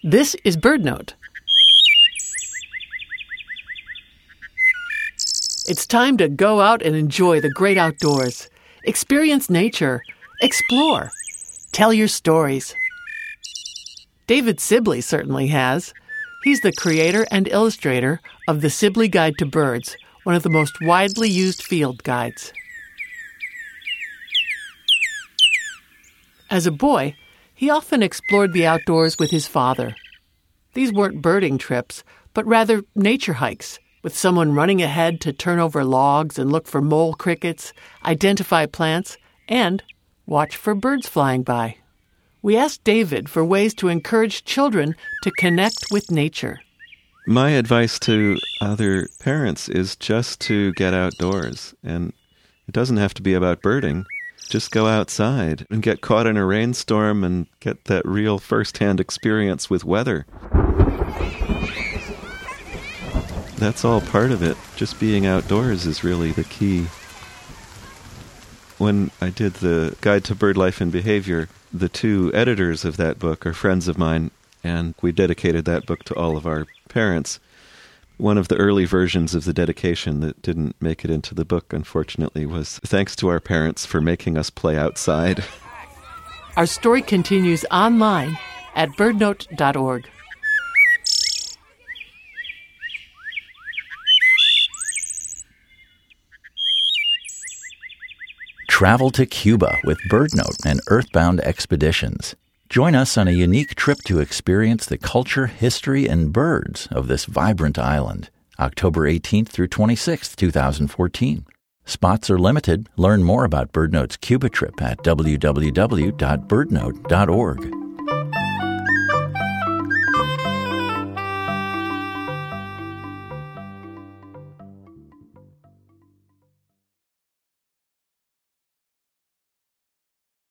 This is BirdNote. It's time to go out and enjoy the great outdoors. Experience nature. Explore. Tell your stories. David Sibley certainly has. He's the creator and illustrator of the Sibley Guide to Birds, one of the most widely used field guides. As a boy, he often explored the outdoors with his father. These weren't birding trips, but rather nature hikes, with someone running ahead to turn over logs and look for mole crickets, identify plants, and watch for birds flying by. We asked David for ways to encourage children to connect with nature. My advice to other parents is just to get outdoors. And it doesn't have to be about birding. Just go outside and get caught in a rainstorm and get that real first-hand experience with weather. That's all part of it. Just being outdoors is really the key. When I did the Guide to Bird Life and Behavior, the two editors of that book are friends of mine, and we dedicated that book to all of our parents. One of the early versions of the dedication that didn't make it into the book, unfortunately, was thanks to our parents for making us play outside. Our story continues online at birdnote.org. Travel to Cuba with BirdNote and Earthbound Expeditions. Join us on a unique trip to experience the culture, history, and birds of this vibrant island. October 18th through 26th, 2014. Spots are limited. Learn more about BirdNote's Cuba trip at www.birdnote.org.